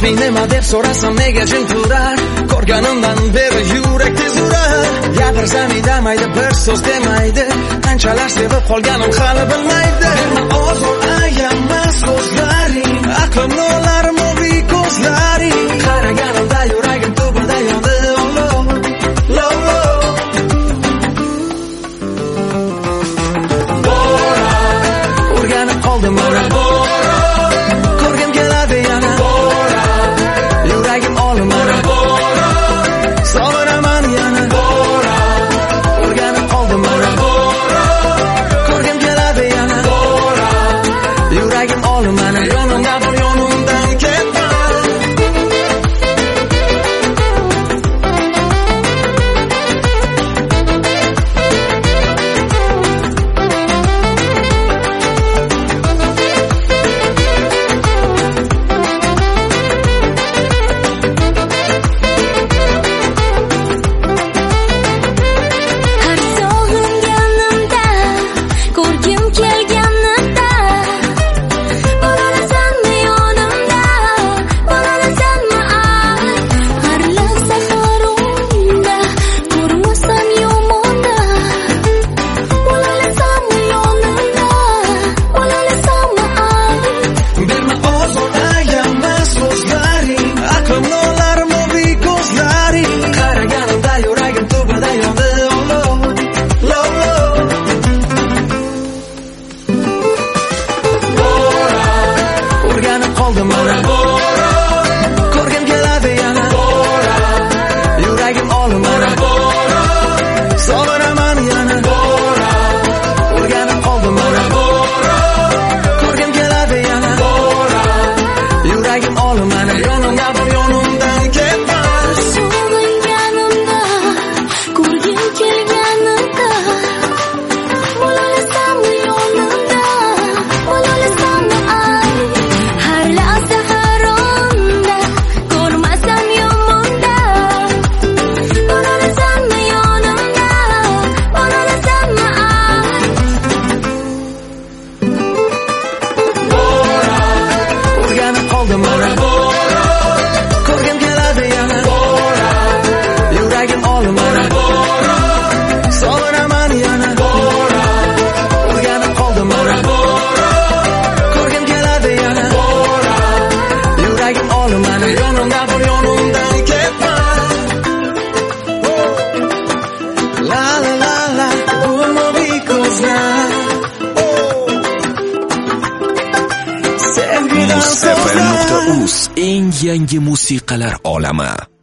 Baxting nima deb so'rasam nega jin turar, ko'rganimdan beri yurak tez urar. Gapirsam indamaydi, bir so'z demaydi, qanchalar sevib qolganim hali bilmaydi. Berma ozor, ayama so'zlaring, aqlimni olar moviy ko'zlaring. Qaraganimda yuragim tubida yondi, o'rganib qoldim mana bora, ko'rgim keladi yana bora, yuragim olim mana bora, sog'inaman yana bora, o'rganib qoldim mana bora, ko'rgim keladi yana bora, yuragim olim mana, yonimda bir yonimdan ketma. Muzfm.uz eng yangi musiqalar olami.